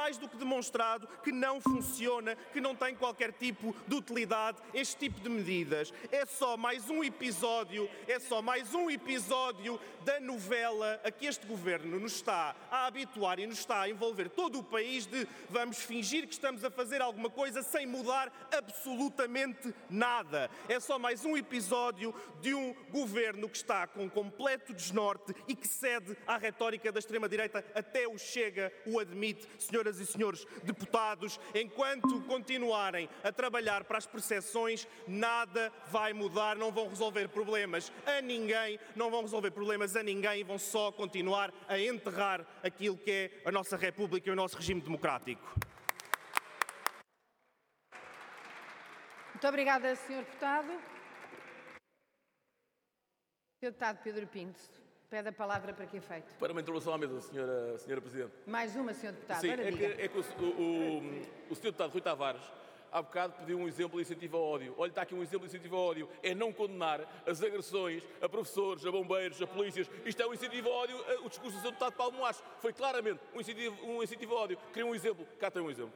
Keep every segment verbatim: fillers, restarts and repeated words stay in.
mais do que demonstrado que não funciona, que não tem qualquer tipo de utilidade este tipo de medidas. É só mais um episódio, é só mais um episódio da novela a que este governo nos está a habituar e nos está a envolver todo o país de vamos fingir que estamos a fazer alguma coisa sem mudar absolutamente nada. É só mais um episódio de um governo que está com completo desnorte e que cede à retórica da extrema-direita, até o Chega o admite, senhoras e senhores deputados. Enquanto continuarem a trabalhar para as percepções, nada vai mudar, não vão resolver problemas a ninguém, não vão resolver problemas a ninguém, vão só continuar a enterrar aquilo que é a nossa República e o nosso regime democrático. Muito obrigada, senhor Deputado. senhor Deputado Pedro Pinto, pede a palavra para que efeito? Para uma intervenção à mesa, senhora, senhora Presidente. Mais uma, senhor Deputado. Sim, Ora, é que, diga. é que o, o, o senhor Deputado Rui Tavares há bocado pediu um exemplo de incentivo ao ódio. Olha, está aqui um exemplo de incentivo ao ódio. É não condenar as agressões a professores, a bombeiros, a polícias. Isto é um incentivo ao ódio. O discurso do senhor Deputado Paulo Moares foi claramente um incentivo, um incentivo ao ódio. Queria um exemplo. Cá tem um exemplo.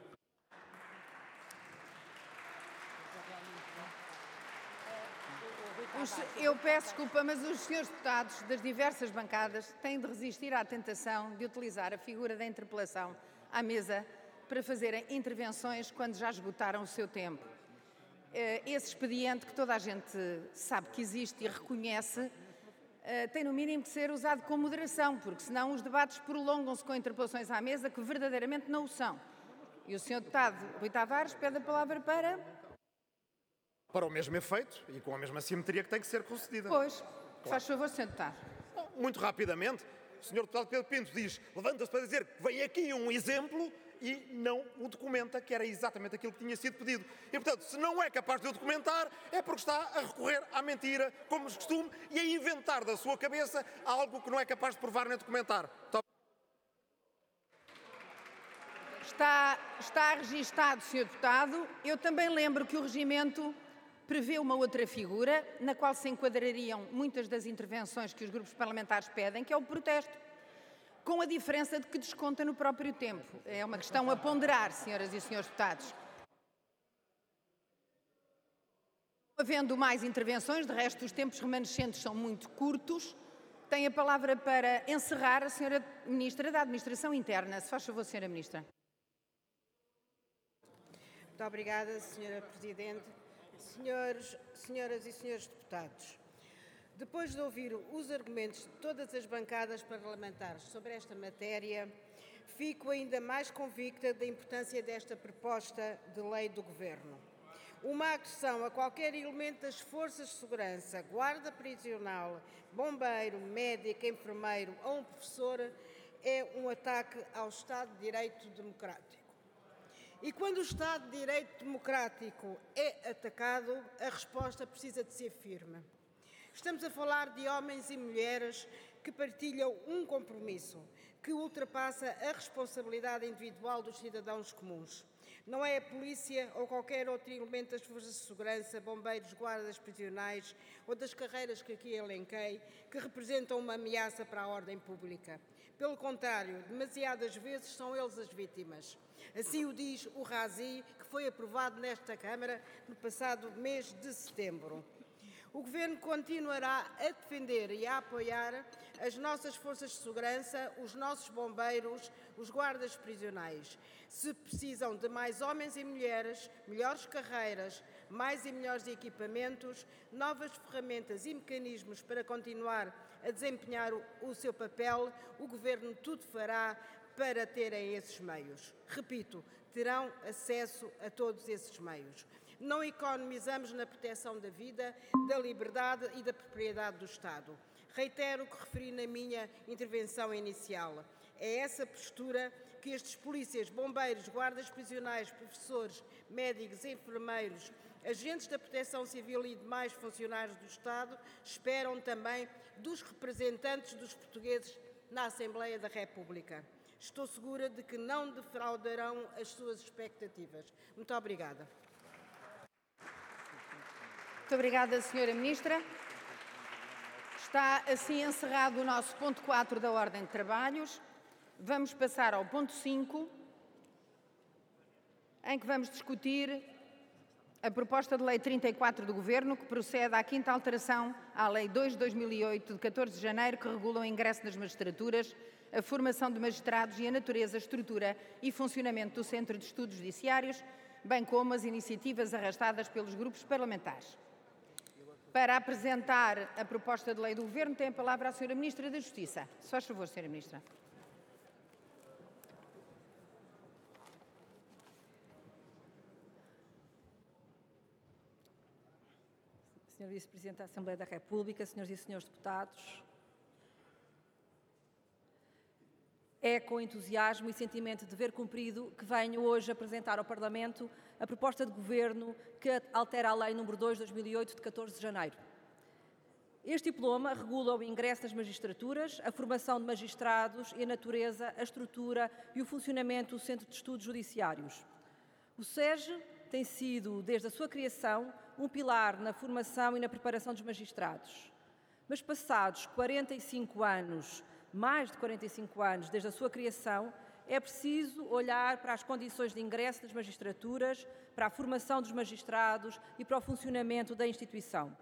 Os, eu peço desculpa, mas os senhores deputados das diversas bancadas têm de resistir à tentação de utilizar a figura da interpelação à mesa para fazerem intervenções quando já esgotaram o seu tempo. Esse expediente, que toda a gente sabe que existe e reconhece, tem no mínimo de ser usado com moderação, porque senão os debates prolongam-se com interpelações à mesa que verdadeiramente não o são. E o senhor deputado Rui Tavares pede a palavra para... Para o mesmo efeito e com a mesma simetria que tem que ser concedida. Pois, claro. Faz favor, senhor Deputado. Muito rapidamente, o senhor Deputado Pedro Pinto diz, levanta-se para dizer que vem aqui um exemplo e não o documenta, que era exatamente aquilo que tinha sido pedido. E, portanto, se não é capaz de o documentar, é porque está a recorrer à mentira, como de costume, e a inventar da sua cabeça algo que não é capaz de provar nem documentar. Então... Está, está registado, senhor Deputado. Eu também lembro que o regimento prevê uma outra figura, na qual se enquadrariam muitas das intervenções que os grupos parlamentares pedem, que é o protesto, com a diferença de que desconta no próprio tempo. É uma questão a ponderar, senhoras e senhores deputados. Havendo mais intervenções, de resto os tempos remanescentes são muito curtos, tem a palavra para encerrar a senhora Ministra da Administração Interna. Se faz favor, senhora Ministra. Muito obrigada, senhora Presidente. Senhores, senhoras e senhores deputados, depois de ouvir os argumentos de todas as bancadas parlamentares sobre esta matéria, fico ainda mais convicta da importância desta proposta de lei do Governo. Uma agressão a qualquer elemento das forças de segurança, guarda prisional, bombeiro, médico, enfermeiro ou um professor é um ataque ao Estado de Direito democrático. E quando o Estado de Direito democrático é atacado, a resposta precisa de ser firme. Estamos a falar de homens e mulheres que partilham um compromisso que ultrapassa a responsabilidade individual dos cidadãos comuns. Não é a polícia ou qualquer outro elemento das forças de segurança, bombeiros, guardas prisionais ou das carreiras que aqui elenquei, que representam uma ameaça para a ordem pública. Pelo contrário, demasiadas vezes são eles as vítimas. Assim o diz o RASI, que foi aprovado nesta Câmara no passado mês de setembro. O Governo continuará a defender e a apoiar as nossas forças de segurança, os nossos bombeiros, os guardas prisionais. Se precisam de mais homens e mulheres, melhores carreiras, mais e melhores equipamentos, novas ferramentas e mecanismos para continuar a desempenhar o, o seu papel, o Governo tudo fará para terem esses meios. Repito, terão acesso a todos esses meios. Não economizamos na proteção da vida, da liberdade e da propriedade do Estado. Reitero o que referi na minha intervenção inicial. É essa postura que estes polícias, bombeiros, guardas prisionais, professores, médicos, enfermeiros, agentes da Proteção Civil e demais funcionários do Estado esperam também dos representantes dos portugueses na Assembleia da República. Estou segura de que não defraudarão as suas expectativas. Muito obrigada. Muito obrigada, senhora Ministra. Está assim encerrado o nosso ponto quatro da ordem de trabalhos. Vamos passar ao ponto cinco, em que vamos discutir a proposta de lei trinta e quatro do Governo, que procede à quinta alteração à Lei dois de dois mil e oito, de catorze de janeiro, que regula o ingresso nas magistraturas, a formação de magistrados e a natureza, estrutura e funcionamento do Centro de Estudos Judiciários, bem como as iniciativas arrastadas pelos grupos parlamentares. Para apresentar a proposta de lei do Governo, tem a palavra a senhora Ministra da Justiça. Se faz favor, senhora Ministra. senhor Vice-Presidente da Assembleia da República, senhoras e senhores deputados, é com entusiasmo e sentimento de dever cumprido que venho hoje apresentar ao Parlamento a proposta de Governo que altera a Lei número dois de dois mil e oito, de catorze de janeiro. Este diploma regula o ingresso nas magistraturas, a formação de magistrados e a natureza, a estrutura e o funcionamento do Centro de Estudos Judiciários. O SEJ tem sido, desde a sua criação, um pilar na formação e na preparação dos magistrados. Mas passados quarenta e cinco anos, mais de quarenta e cinco anos desde a sua criação, é preciso olhar para as condições de ingresso das magistraturas, para a formação dos magistrados e para o funcionamento da instituição.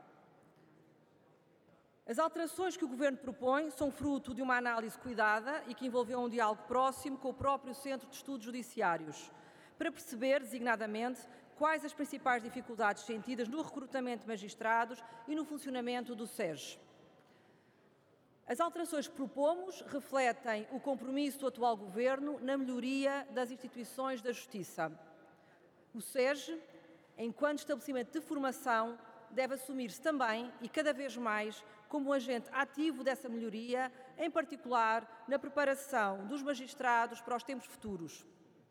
As alterações que o Governo propõe são fruto de uma análise cuidada e que envolveu um diálogo próximo com o próprio Centro de Estudos Judiciários, para perceber, designadamente, quais as principais dificuldades sentidas no recrutamento de magistrados e no funcionamento do SEJ. As alterações que propomos refletem o compromisso do atual Governo na melhoria das instituições da Justiça. O SEJ, enquanto estabelecimento de formação, deve assumir-se também, e cada vez mais, como um agente ativo dessa melhoria, em particular na preparação dos magistrados para os tempos futuros.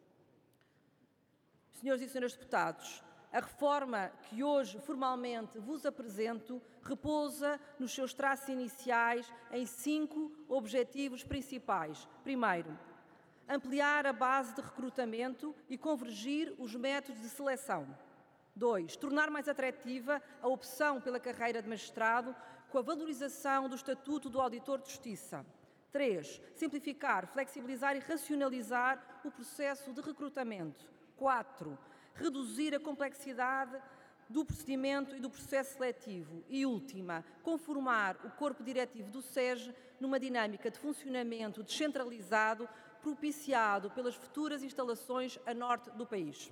Senhores e senhoras deputados, a reforma que hoje formalmente vos apresento repousa nos seus traços iniciais em cinco objetivos principais. Primeiro, ampliar a base de recrutamento e convergir os métodos de seleção. Dois, tornar mais atrativa a opção pela carreira de magistrado com a valorização do Estatuto do Auditor de Justiça. Três, simplificar, flexibilizar e racionalizar o processo de recrutamento. Quatro, reduzir a complexidade do procedimento e do processo seletivo. E última, conformar o corpo diretivo do SEJ numa dinâmica de funcionamento descentralizado propiciado pelas futuras instalações a norte do país.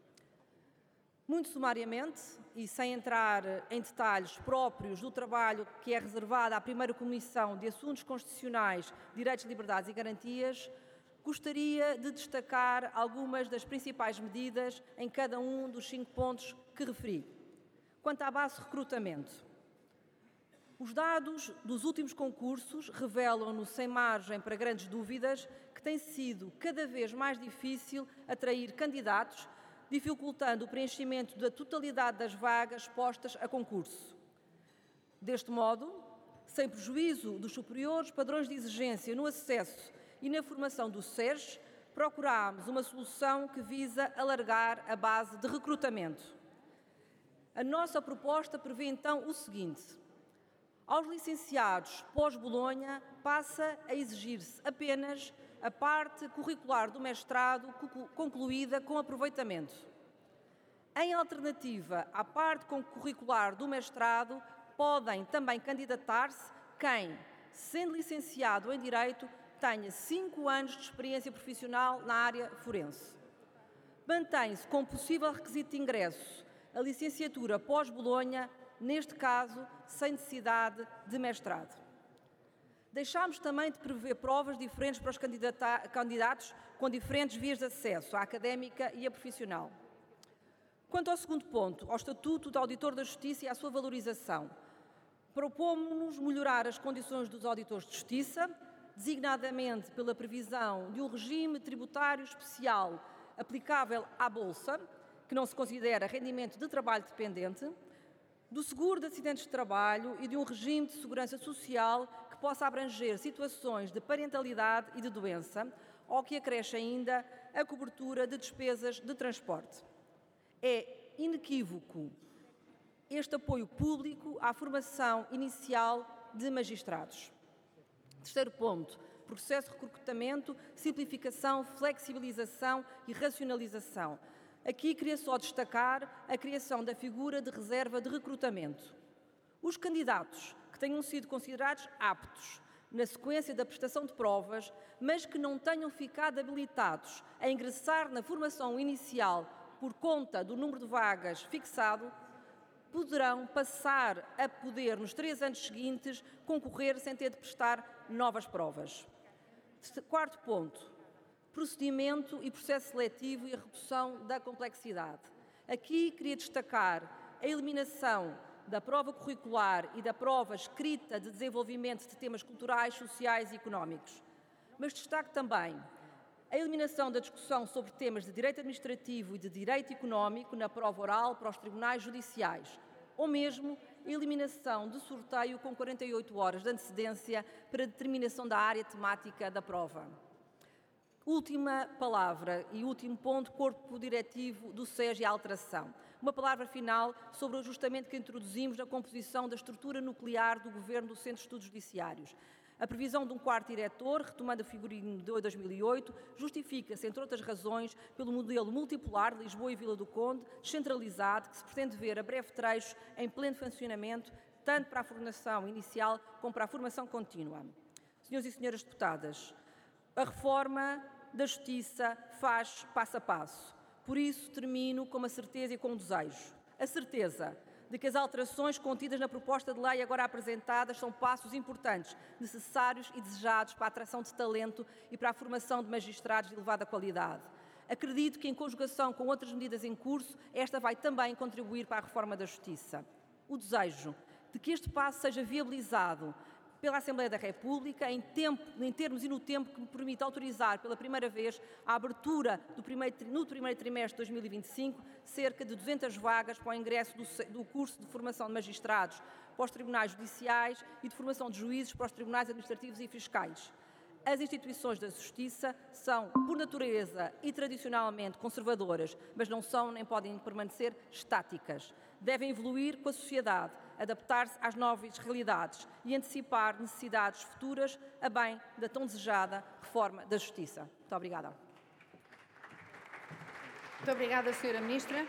Muito sumariamente, e sem entrar em detalhes próprios do trabalho que é reservado à primeira Comissão de Assuntos Constitucionais, Direitos, Liberdades e Garantias, gostaria de destacar algumas das principais medidas em cada um dos cinco pontos que referi. Quanto à base de recrutamento, os dados dos últimos concursos revelam-nos, sem margem para grandes dúvidas, que tem sido cada vez mais difícil atrair candidatos, dificultando o preenchimento da totalidade das vagas postas a concurso. Deste modo, sem prejuízo dos superiores padrões de exigência no acesso e na formação do SEJ, procurámos uma solução que visa alargar a base de recrutamento. A nossa proposta prevê então o seguinte: aos licenciados pós-Bolonha passa a exigir-se apenas a parte curricular do mestrado concluída com aproveitamento. Em alternativa à parte curricular do mestrado, podem também candidatar-se quem, sendo licenciado em Direito, tenha cinco anos de experiência profissional na área forense. Mantém-se como possível requisito de ingresso a licenciatura pós-Bolonha, neste caso, sem necessidade de mestrado. Deixámos também de prever provas diferentes para os candidatos com diferentes vias de acesso, a académica e a profissional. Quanto ao segundo ponto, ao Estatuto do Auditor da Justiça e à sua valorização, propomos-nos melhorar as condições dos auditores de justiça, designadamente pela previsão de um regime tributário especial aplicável à Bolsa, que não se considera rendimento de trabalho dependente, do seguro de acidentes de trabalho e de um regime de segurança social que possa abranger situações de parentalidade e de doença, ou que acresce ainda a cobertura de despesas de transporte. É inequívoco este apoio público à formação inicial de magistrados. Terceiro ponto, processo de recrutamento, simplificação, flexibilização e racionalização. Aqui queria só destacar a criação da figura de reserva de recrutamento. Os candidatos que tenham sido considerados aptos na sequência da prestação de provas, mas que não tenham ficado habilitados a ingressar na formação inicial por conta do número de vagas fixado, poderão passar a poder, nos três anos seguintes, concorrer sem ter de prestar novas provas. Quarto ponto, procedimento e processo seletivo e a redução da complexidade. Aqui queria destacar a eliminação da prova curricular e da prova escrita de desenvolvimento de temas culturais, sociais e económicos. Mas destaco também a eliminação da discussão sobre temas de direito administrativo e de direito económico na prova oral para os tribunais judiciais, ou mesmo a eliminação do sorteio com quarenta e oito horas de antecedência para a determinação da área temática da prova. Última palavra e último ponto, corpo diretivo do S E S e a alteração. Uma palavra final sobre o ajustamento que introduzimos na composição da estrutura nuclear do Governo do Centro de Estudos Judiciários. A previsão de um quarto diretor, retomando a figurinha de dois mil e oito, justifica-se, entre outras razões, pelo modelo multipolar de Lisboa e Vila do Conde, descentralizado, que se pretende ver a breve trecho em pleno funcionamento, tanto para a formação inicial como para a formação contínua. Senhores e senhoras deputadas, a reforma da Justiça faz passo a passo. Por isso, termino com uma certeza e com um desejo. A certeza de que as alterações contidas na proposta de lei agora apresentadas são passos importantes, necessários e desejados para a atração de talento e para a formação de magistrados de elevada qualidade. Acredito que, em conjugação com outras medidas em curso, esta vai também contribuir para a reforma da Justiça. O desejo de que este passo seja viabilizado pela Assembleia da República em, tempo, em termos e no tempo que me permite autorizar pela primeira vez a abertura do primeiro, no primeiro trimestre de dois mil e vinte e cinco cerca de duzentas vagas para o ingresso do, do curso de formação de magistrados para os tribunais judiciais e de formação de juízes para os tribunais administrativos e fiscais. As instituições da Justiça são, por natureza e tradicionalmente, conservadoras, mas não são nem podem permanecer estáticas. Devem evoluir com a sociedade, adaptar-se às novas realidades e antecipar necessidades futuras a bem da tão desejada reforma da Justiça. Muito obrigada. Muito obrigada, senhora Ministra.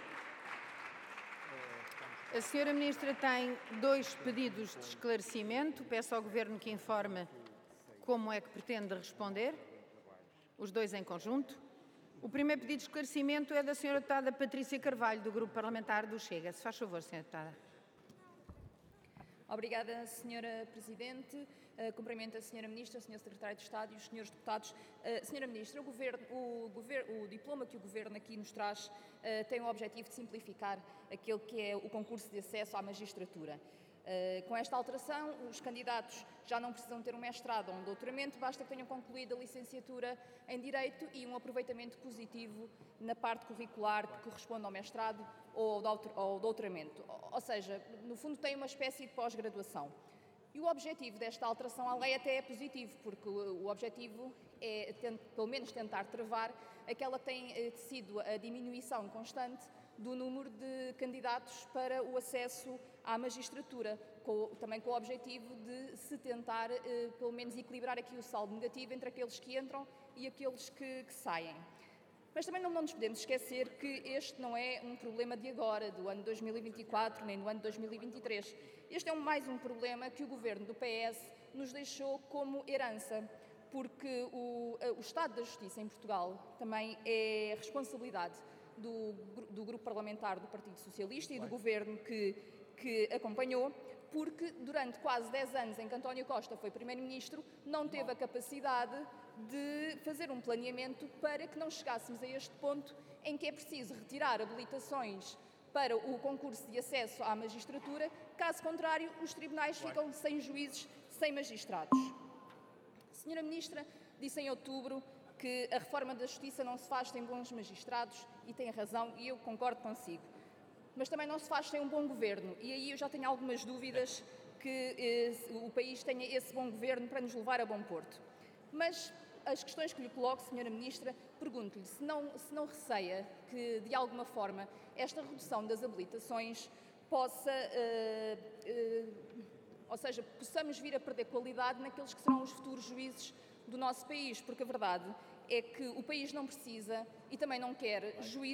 A senhora Ministra tem dois pedidos de esclarecimento. Peço ao Governo que informe como é que pretende responder, os dois em conjunto. O primeiro pedido de esclarecimento é da senhora deputada Patrícia Carvalho, do Grupo Parlamentar do Chega. Se faz favor, senhora deputada. Obrigada, senhora Presidente. Uh, cumprimento a senhora Ministra, senhor Secretário de Estado e os senhores deputados. Uh, senhora Ministra, o, governo, o, governo, o diploma que o Governo aqui nos traz uh, tem o objetivo de simplificar aquele que é o concurso de acesso à magistratura. Uh, com esta alteração, os candidatos já não precisam ter um mestrado ou um doutoramento, basta que tenham concluído a licenciatura em Direito e um aproveitamento positivo na parte curricular que corresponde ao mestrado ou ao doutoramento. Ou seja, no fundo tem uma espécie de pós-graduação. E o objetivo desta alteração à lei até é positivo, porque o objetivo é, pelo menos, tentar travar aquela que tem sido a diminuição constante do número de candidatos para o acesso à magistratura, com, também com o objetivo de se tentar, eh, pelo menos, equilibrar aqui o saldo negativo entre aqueles que entram e aqueles que, que saem. Mas também não nos podemos esquecer que este não é um problema de agora, do ano dois mil e vinte e quatro, nem do ano dois mil e vinte e três. Este é um, mais um problema que o Governo do P S nos deixou como herança, porque o, o Estado da Justiça em Portugal também é responsabilidade Do, do Grupo Parlamentar do Partido Socialista e do Governo que, que acompanhou, porque durante quase dez anos em que António Costa foi Primeiro-Ministro, não teve a capacidade de fazer um planeamento para que não chegássemos a este ponto em que é preciso retirar habilitações para o concurso de acesso à magistratura, caso contrário, os tribunais ficam sem juízes, sem magistrados. A senhora Ministra disse em outubro que a reforma da Justiça não se faz sem bons magistrados, e tem razão, e eu concordo consigo. Mas também não se faz sem um bom governo, e aí eu já tenho algumas dúvidas que eh, o país tenha esse bom governo para nos levar a bom porto. Mas as questões que lhe coloco, senhora Ministra, pergunto-lhe se não, se não receia que, de alguma forma, esta redução das habilitações possa, eh, eh, ou seja, possamos vir a perder qualidade naqueles que serão os futuros juízes do nosso país, porque a verdade é que o país não precisa e também não quer juízes